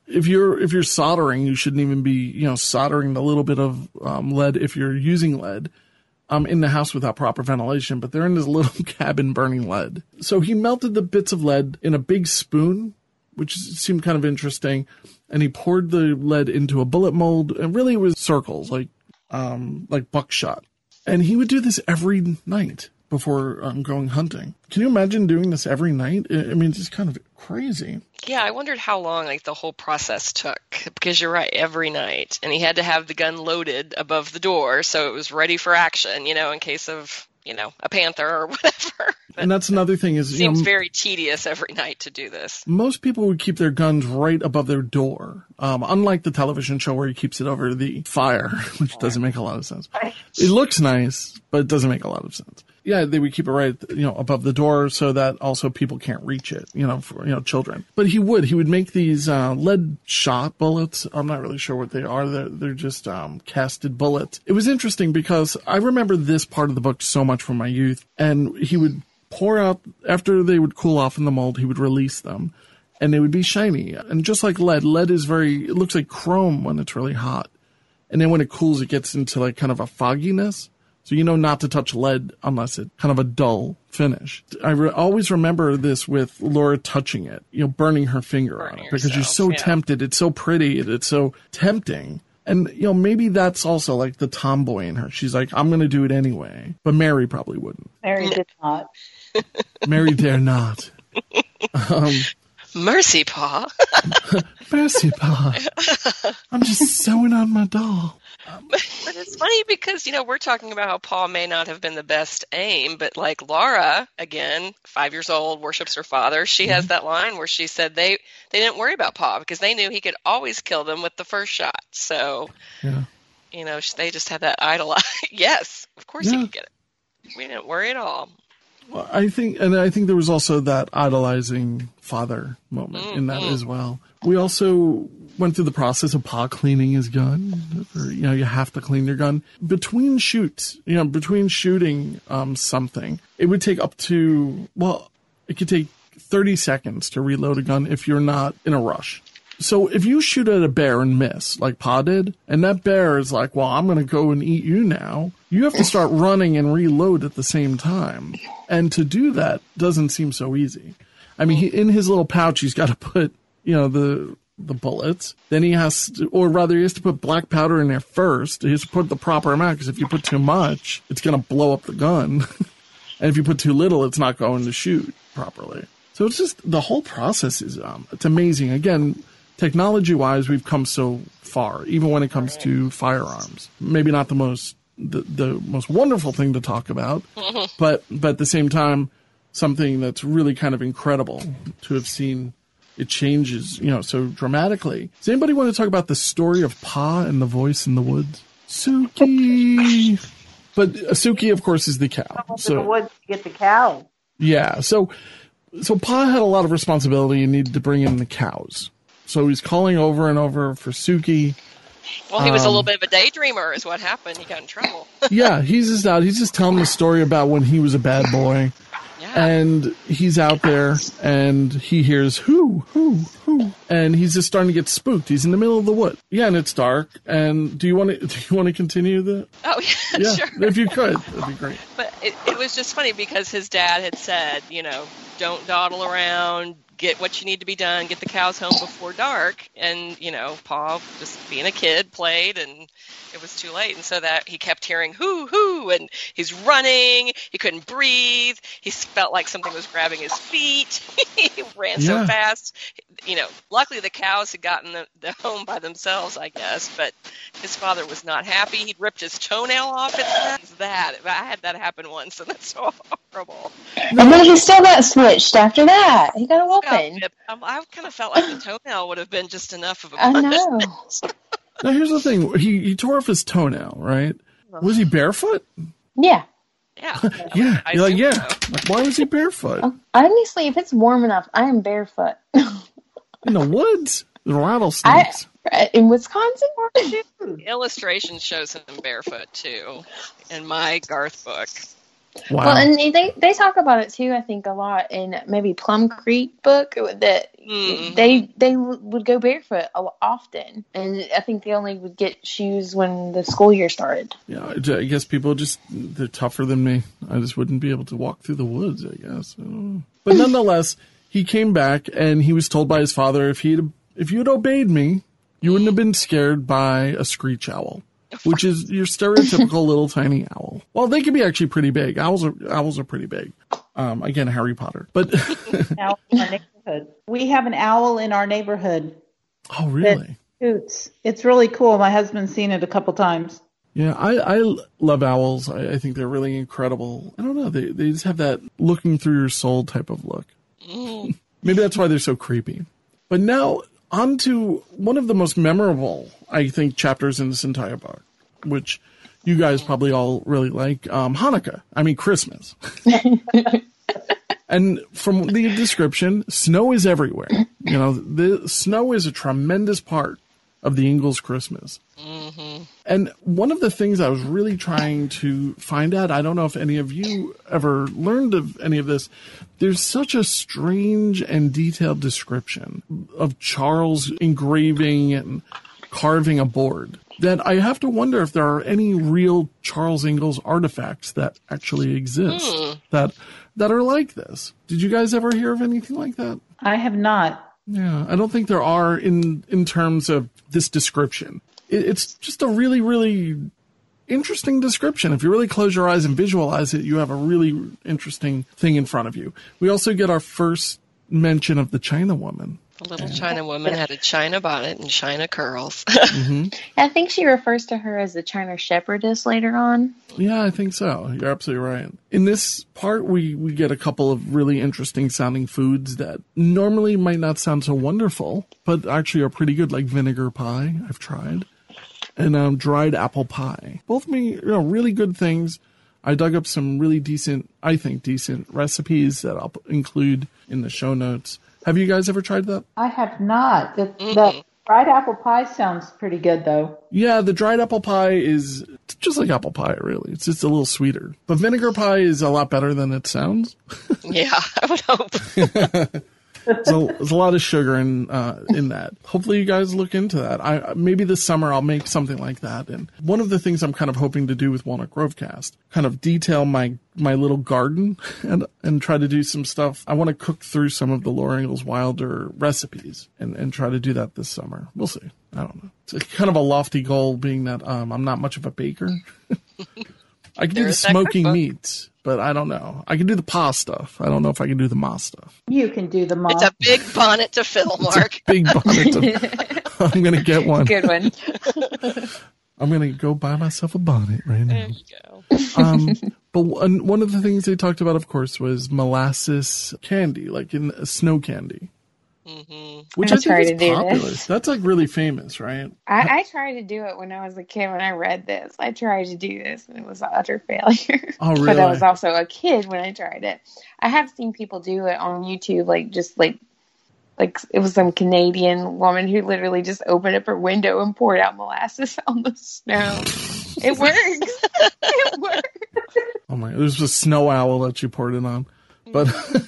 if you're soldering, you shouldn't even be, soldering the little bit of lead if you're using lead in the house without proper ventilation. But they're in this little cabin burning lead. So he melted the bits of lead in a big spoon, which seemed kind of interesting. And he poured the lead into a bullet mold, and really it was circles, like buckshot. And he would do this every night before going hunting. Can you imagine doing this every night? I mean, it's just kind of crazy. Yeah, I wondered how long the whole process took, because you're right, every night. And he had to have the gun loaded above the door so it was ready for action, in case of, a panther or whatever. And that's another thing is, it seems very tedious every night to do this. Most people would keep their guns right above their door, unlike the television show where he keeps it over the fire, which doesn't make a lot of sense. It looks nice, but it doesn't make a lot of sense. Yeah, they would keep it right, above the door so that also people can't reach it, for, children. But he would make these, lead shot bullets. I'm not really sure what they are. They're just, casted bullets. It was interesting because I remember this part of the book so much from my youth, and he would pour out, after they would cool off in the mold, he would release them and they would be shiny. And just like lead is it looks like chrome when it's really hot. And then when it cools, it gets into like kind of a fogginess. So not to touch lead unless it's kind of a dull finish. I always remember this with Laura touching it, burning her finger on it because you're so tempted. It's so pretty. It's so tempting. And, maybe that's also like the tomboy in her. She's like, I'm going to do it anyway. But Mary probably wouldn't. Mary did not. Mary dare not. Mercy, Pa. Mercy, Pa. I'm just sewing on my doll. But it's funny because, we're talking about how Paul may not have been the best aim, but like Laura, again, 5 years old, worships her father. She has that line where she said they didn't worry about Paul because they knew he could always kill them with the first shot. So, they just had that idol. Yes, of course he could get it. We didn't worry at all. Well, I think there was also that idolizing father moment in that as well. We also went through the process of Pa cleaning his gun. You have to clean your gun. Between shoots, between shooting something, it would take it could take 30 seconds to reload a gun if you're not in a rush. So if you shoot at a bear and miss, like Pa did, and that bear is like, well, I'm going to go and eat you now, you have to start running and reload at the same time. And to do that doesn't seem so easy. I mean, in his little pouch, he's got to put, the bullets. Then he has to put black powder in there first. He has to put the proper amount, because if you put too much, it's going to blow up the gun. And if you put too little, it's not going to shoot properly. So it's just, the whole process is, it's amazing. Again, technology-wise, we've come so far, even when it comes to firearms. Maybe not the most wonderful thing to talk about, but at the same time, something that's really kind of incredible to have seen it changes, so dramatically. Does anybody want to talk about the story of Pa and the voice in the woods? Suki! But Suki, of course, is the cow. So in the woods to get the cow. Yeah, so Pa had a lot of responsibility and needed to bring in the cows. So he's calling over and over for Suki. Well, he was a little bit of a daydreamer is what happened. He got in trouble. Yeah, he's just out. He's just telling the story about when he was a bad boy. Yeah. And he's out there and he hears who, and he's just starting to get spooked. He's in the middle of the wood. Yeah, and it's dark. And do you want to continue the? Oh yeah, sure. If you could, that'd be great. But it was just funny because his dad had said, don't dawdle around. Get what you need to be done, get the cows home before dark. And, Pa, just being a kid, played, and it was too late. And so that he kept hearing, hoo, and he's running. He couldn't breathe. He felt like something was grabbing his feet. He ran so fast. Luckily the cows had gotten the home by themselves, I guess. But his father was not happy. He'd ripped his toenail off. It's that. I had that happen once, and that's so horrible. And then he still got switched after that. He got a whooping. I kind of felt like the toenail would have been just enough of a punishment. I know. Now, here's the thing. He tore off his toenail, right? Was he barefoot? Yeah. Yeah. Yeah. You're like, yeah. So. Like, why was he barefoot? Honestly, if it's warm enough, I am barefoot. In the woods? The rattlesnakes. In Wisconsin? Illustration shows him barefoot, too, in my Garth book. Wow. Well, and they talk about it too. I think a lot in maybe Plum Creek book that they would go barefoot often, and I think they only would get shoes when the school year started. Yeah, I guess people they're tougher than me. I just wouldn't be able to walk through the woods, I guess. But nonetheless, he came back and he was told by his father, if you had obeyed me, you wouldn't have been scared by a screech owl. Which is your stereotypical little tiny owl. Well, they can be actually pretty big. Owls are pretty big. Again, Harry Potter. But owl in our neighborhood. We have an owl in our neighborhood. Oh, really? That hoots. It's really cool. My husband's seen it a couple times. Yeah, I love owls. I think they're really incredible. I don't know. They just have that looking through your soul type of look. Maybe that's why they're so creepy. But now, on to one of the most memorable, I think, chapters in this entire book, which you guys probably all really like, Christmas. And from the description, snow is everywhere. The snow is a tremendous part of the Ingalls Christmas. Mm-hmm. And one of the things I was really trying to find out, I don't know if any of you ever learned of any of this, there's such a strange and detailed description of Charles engraving and carving a board that I have to wonder if there are any real Charles Ingalls artifacts that actually exist that are like this. Did you guys ever hear of anything like that? I have not. Yeah, I don't think there are in terms of this description. It's just a really, really interesting description. If you really close your eyes and visualize it, you have a really interesting thing in front of you. We also get our first mention of the China woman. The little China woman had a China bonnet and China curls. I think she refers to her as the China shepherdess later on. Yeah, I think so. You're absolutely right. In this part, we get a couple of really interesting sounding foods that normally might not sound so wonderful, but actually are pretty good, like vinegar pie, I've tried, and dried apple pie. Both really good things. I dug up some really decent recipes that I'll include in the show notes. Have you guys ever tried that? I have not. The dried apple pie sounds pretty good, though. Yeah, the dried apple pie is just like apple pie, really. It's just a little sweeter. But vinegar pie is a lot better than it sounds. Yeah, I would hope. So there's a lot of sugar in that. Hopefully you guys look into that. Maybe this summer I'll make something like that. And one of the things I'm kind of hoping to do with Walnut Grovecast, kind of detail my little garden and try to do some stuff. I want to cook through some of the Laura Ingalls Wilder recipes and try to do that this summer. We'll see. I don't know. It's kind of a lofty goal, being that I'm not much of a baker. I can do the smoking meats, but I don't know. I can do the pa stuff. I don't know if I can do the ma stuff. You can do the ma. It's a big bonnet to fill, Mark. Big bonnet. I'm going to get one. Good one. I'm going to go buy myself a bonnet right now. There you go. But one of the things they talked about, of course, was molasses candy, like in snow candy. Mm-hmm. Which I think is popular. That's like really famous, right? I tried to do it when I was a kid. When I read this, I tried to do this, and it was an utter failure. Oh, really? But I was also a kid when I tried it. I have seen people do it on YouTube, like it was some Canadian woman who literally just opened up her window and poured out molasses on the snow. It works. It works. Oh my! There's a snow owl that you poured it on, but.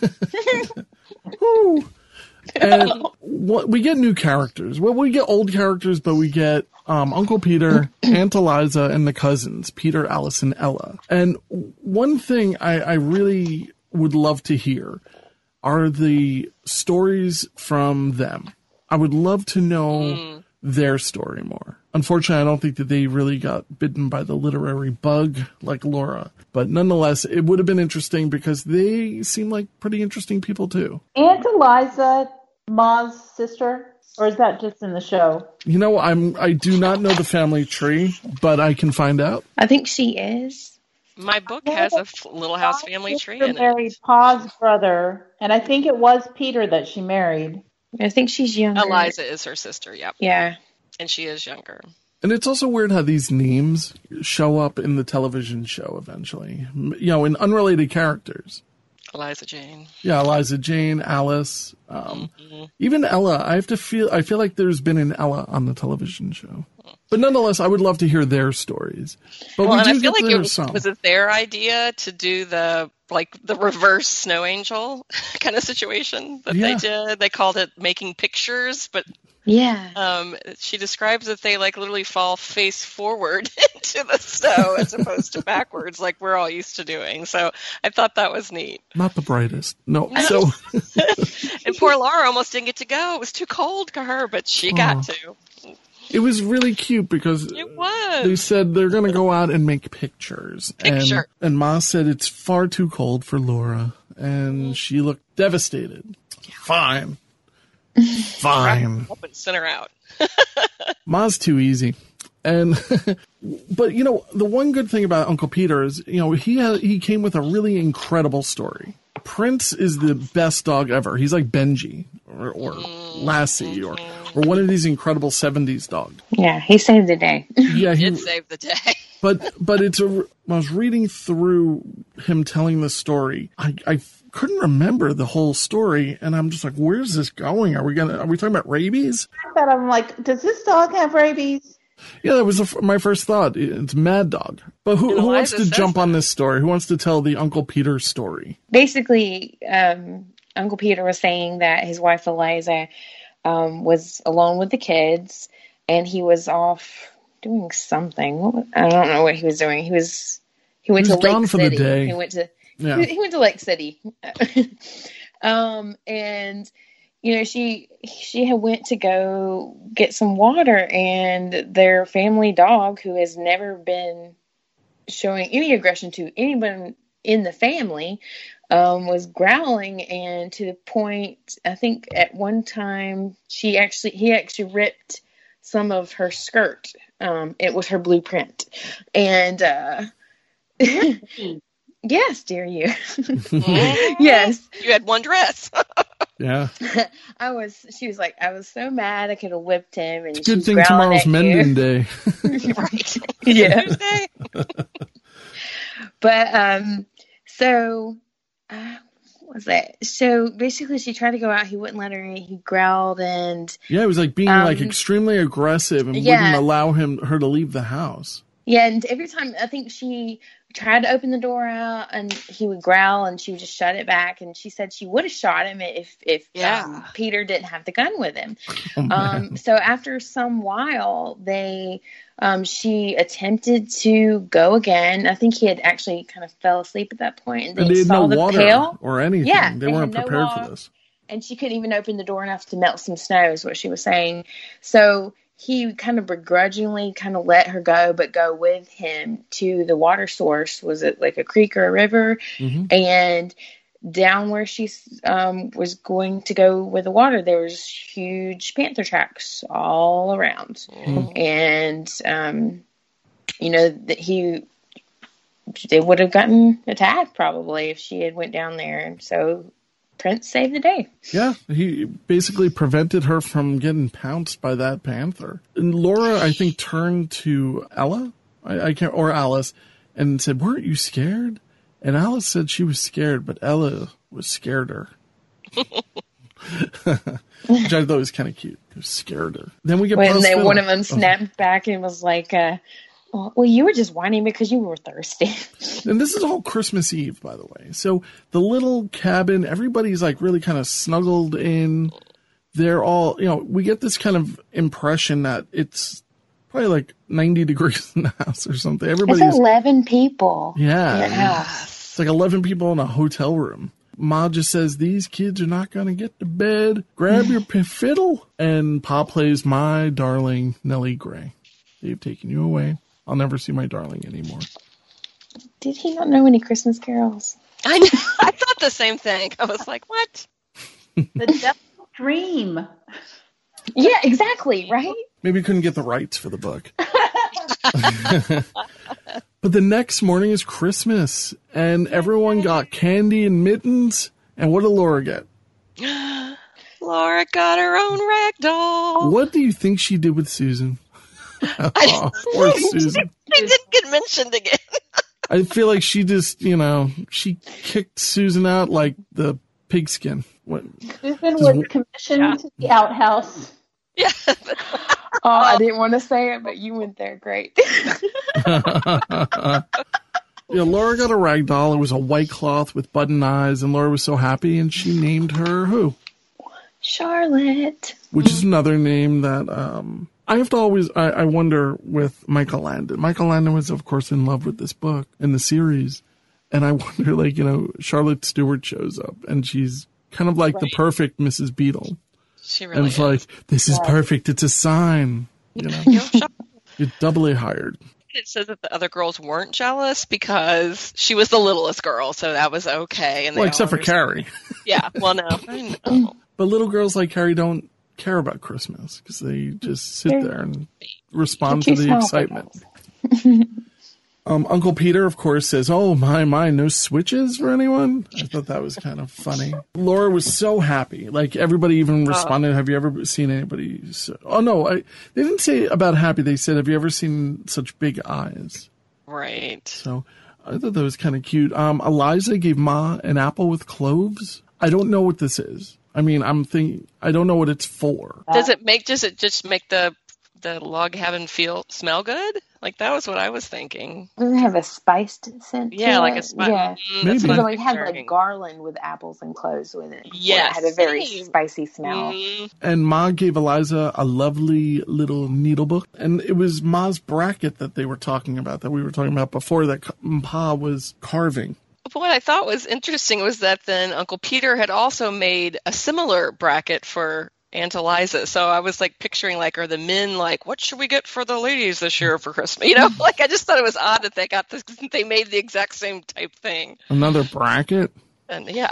Woo. And we get new characters. Well, we get old characters, but we get Uncle Peter, Aunt Eliza, and the cousins, Peter, Alice, and Ella. And one thing I really would love to hear are the stories from them. I would love to know their story more. Unfortunately, I don't think that they really got bitten by the literary bug like Laura. But nonetheless, it would have been interesting because they seem like pretty interesting people too. Aunt Eliza, Ma's sister, or is that just in the show? You know, I do not know the family tree, but I can find out. I think she is. My book has a Little House family tree in it. Married Pa's brother, and I think it was Peter that she married. I think she's younger. Eliza is her sister, yep. Yeah. And she is younger. And it's also weird how these names show up in the television show eventually, in unrelated characters. Eliza Jane. Yeah, Eliza Jane, Alice, even Ella. I feel like there's been an Ella on the television show. But nonetheless, I would love to hear their stories. But Well, we and do I feel get like to it some. was it their idea to do the reverse snow angel kind of situation that they did. They called it making pictures, but she describes that they literally fall face forward into the snow as opposed to backwards, like we're all used to doing. So I thought that was neat. Not the brightest. No. So and poor Laura almost didn't get to go. It was too cold for her, but she got to. It was really cute because they said they're going to go out and make pictures. And Ma said it's far too cold for Laura. And she looked devastated. Fine. Fine. Up and send her out. Ma's too easy. And, but the one good thing about Uncle Peter is, he came with a really incredible story. Prince is the best dog ever. He's like Benji or Lassie or one of these incredible 70s dogs. Yeah, he saved the day. Yeah, he did save the day. But I was reading through him telling the story. I couldn't remember the whole story, and I'm just like, where's this going? Are we talking about rabies? I'm like, does this dog have rabies? Yeah, that was my first thought. It's Mad Dog. But who wants to jump on this story? Who wants to tell the Uncle Peter story? Basically, Uncle Peter was saying that his wife Eliza was alone with the kids, and he was off doing something. I don't know what he was doing. He went to Lake City. The day. He went to Lake City. And she had went to go get some water, and their family dog, who has never been showing any aggression to anyone in the family, was growling, and to the point, I think at one time he actually ripped some of her skirt. It was her blueprint, and yes, dear you. Yes, you had one dress. Yeah. She was like, I was so mad I could have whipped him. And it's a good thing tomorrow's Mending Day. Right. Yeah. Tuesday. But, so, what was that? So basically she tried to go out. He wouldn't let her in. He growled and. Yeah, it was like being extremely aggressive and wouldn't allow her to leave the house. Yeah, and every time I think she tried to open the door out, and he would growl, and she would just shut it back. And she said she would have shot him if Peter didn't have the gun with him. So after some while, she attempted to go again. I think he had actually kind of fell asleep at that point, and they had saw no the water pail or anything. Yeah, they weren't prepared for this. And she couldn't even open the door enough to melt some snow, is what she was saying. So he kind of begrudgingly kind of let her go, but go with him to the water source. Was it like a creek or a river? Mm-hmm. And down where she was going to go with the water, there was huge panther tracks all around. Mm-hmm. And, they would have gotten attacked probably if she had went down there. And so Prince saved the day. Yeah, he basically prevented her from getting pounced by that panther. And Laura, I think, turned to Ella, or Alice, and said, "Weren't you scared?" And Alice said she was scared, but Ella was scared her. Which I thought was kind of cute. It was scared her. Then we get one of them snapped back and was like, well, you were just whining because you were thirsty. And this is all Christmas Eve, by the way. So the little cabin, everybody's like really kind of snuggled in. They're all, we get this kind of impression that it's probably like 90 degrees in the house or something. Everybody's 11 people. Yeah. It's like 11 people in a hotel room. Ma just says, these kids are not going to get to bed. Grab your fiddle. And Pa plays My Darling Nellie Gray. They've taken you away. I'll never see my darling anymore. Did he not know any Christmas carols? I know. I thought the same thing. I was like, what? The Devil's Dream. Yeah, exactly, right? Maybe he couldn't get the rights for the book. But the next morning is Christmas, and everyone got candy and mittens. And what did Laura get? Laura got her own rag doll. What do you think she did with Susan? Or Susan. She didn't get mentioned again. I feel like she just, she kicked Susan out like the pigskin. Susan was commissioned to the outhouse. Yeah. I didn't want to say it, but you went there. Great. Yeah, Laura got a rag doll. It was a white cloth with button eyes, and Laura was so happy, and she named her who? Charlotte. Which is another name that I have to always, I wonder with Michael Landon. Michael Landon was, of course, in love with this book and the series. And I wonder, like, Charlotte Stewart shows up, and she's kind of like the perfect Mrs. Beadle. She really and it's is. like, this is perfect. It's a sign. You're doubly hired. It says that the other girls weren't jealous because she was the littlest girl, so that was okay. And well, except for Carrie. Yeah, well, no. I know. But little girls like Carrie don't care about Christmas because they just sit there and respond to the excitement. Uncle Peter, of course, says, "Oh, my, no switches for anyone?" I thought that was kind of funny. Laura was so happy. Like, everybody even responded, "Have you ever seen anybody?" Oh, no, they didn't say about happy. They said, "Have you ever seen such big eyes?" Right. So I thought that was kind of cute. Eliza gave Ma an apple with cloves. I don't know what this is. I mean, I don't know what it's for. Does it just make the log cabin smell good? Like, that was what I was thinking. Does it have a spiced scent? Yeah, like a spice. Yeah, maybe. So it had like garland with apples and cloves with it. Yes, it had a very spicy smell. Mm-hmm. And Ma gave Eliza a lovely little needle book, and it was Ma's bracket that they were talking about, that we were talking about before, that Pa was carving. But what I thought was interesting was that then Uncle Peter had also made a similar bracket for Aunt Eliza. So I was like picturing, like, are the men like, what should we get for the ladies this year for Christmas? Like, I just thought it was odd that they got this. They made the exact same type thing. Another bracket? And yeah.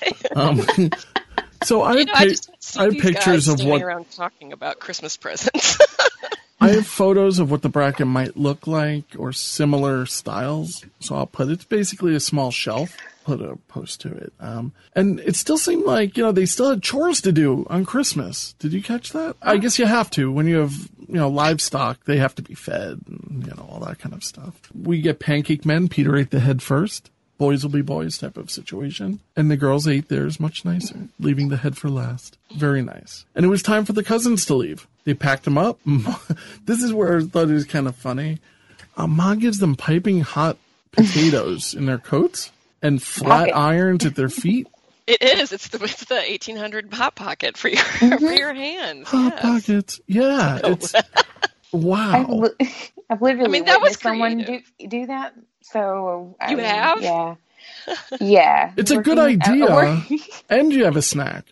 So I have pictures of what around talking about Christmas presents. I have photos of what the bracket might look like or similar styles. So I'll it's basically a small shelf. Put a post to it. And it still seemed like, they still had chores to do on Christmas. Did you catch that? I guess you have to. When you have, livestock, they have to be fed and, all that kind of stuff. We get pancake men. Peter ate the head first. Boys will be boys type of situation. And the girls ate theirs much nicer, leaving the head for last. Very nice. And it was time for the cousins to leave. They packed them up. This is where I thought it was kind of funny. Ma gives them piping hot potatoes in their coats and flat irons at their feet. It is. It's the 1800 Hot Pocket for your hands. Hot Pockets. Yeah. It's wow. I've literally that was someone do that. So you have? Yeah. Yeah. It's a good idea. And you have a snack.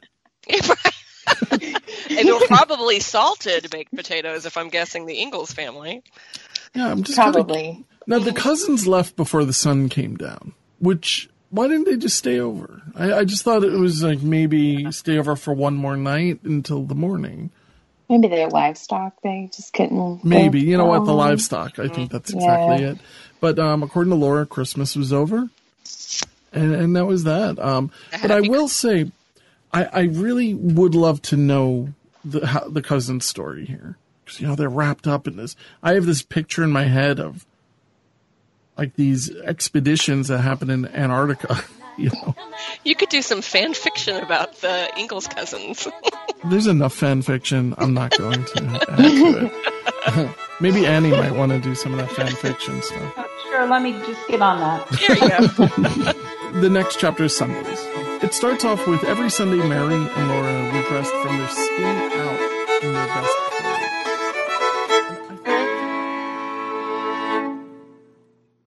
And they're probably salted baked potatoes, if I'm guessing the Ingalls family. Yeah, I'm just probably. Now, the cousins left before the sun came down, why didn't they just stay over? I just thought it was like maybe stay over for one more night until the morning. Maybe their livestock, they just couldn't. Maybe. You know what? The livestock. I think that's exactly it. But according to Laura, Christmas was over. And that was that. But I will say, I really would love to know the cousin's story here. Because, they're wrapped up in this. I have this picture in my head of, like, these expeditions that happen in Antarctica. You could do some fan fiction about the Ingalls cousins. There's enough fan fiction. I'm not going to add to it. Maybe Annie might want to do some of that fan fiction stuff. Sure, let me just get on that. There you go. The next chapter is Sundays. It starts off with every Sunday Mary and Laura were dressed from their skin out in their best